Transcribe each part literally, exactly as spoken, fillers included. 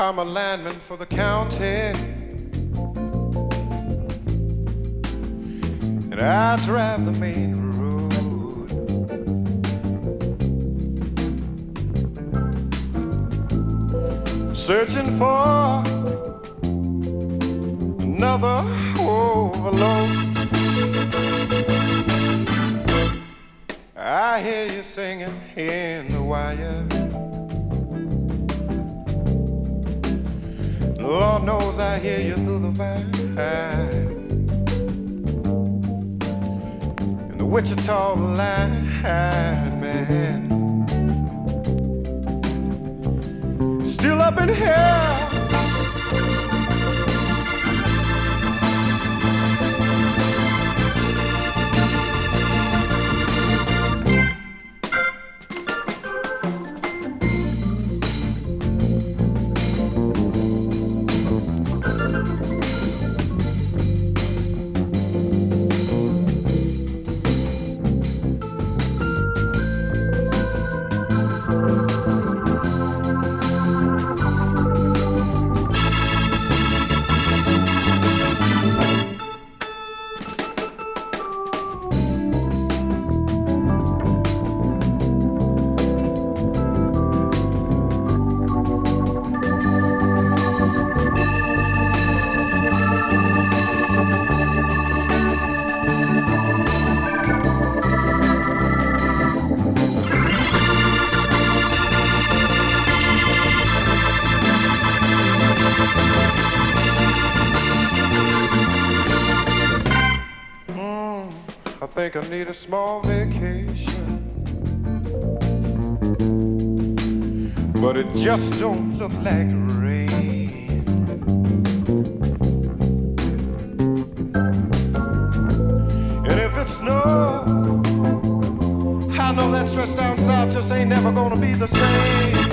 I'm a lineman for the county, and I drive the main road. Searching for another overload. I hear you singing in the wire. Lord knows I hear you through the vine. In the Wichita line, man. Still up in here. I think I need a small vacation, but it just don't look like rain. And if it snows, I know that stress down south just ain't never gonna be the same.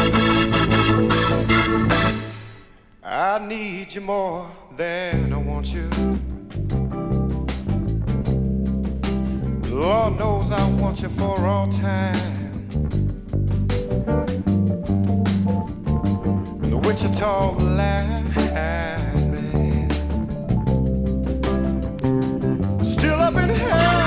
I need you more than I want you. Lord knows I want you for all time. In the Wichita line, man. Still up in here.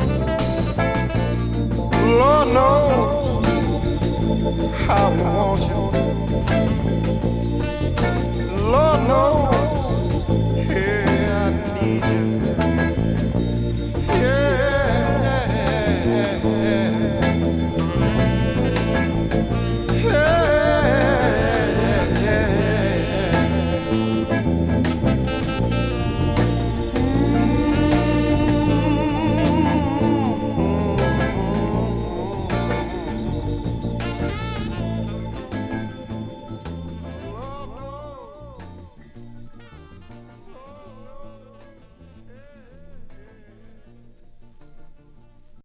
Lord knows how I want you.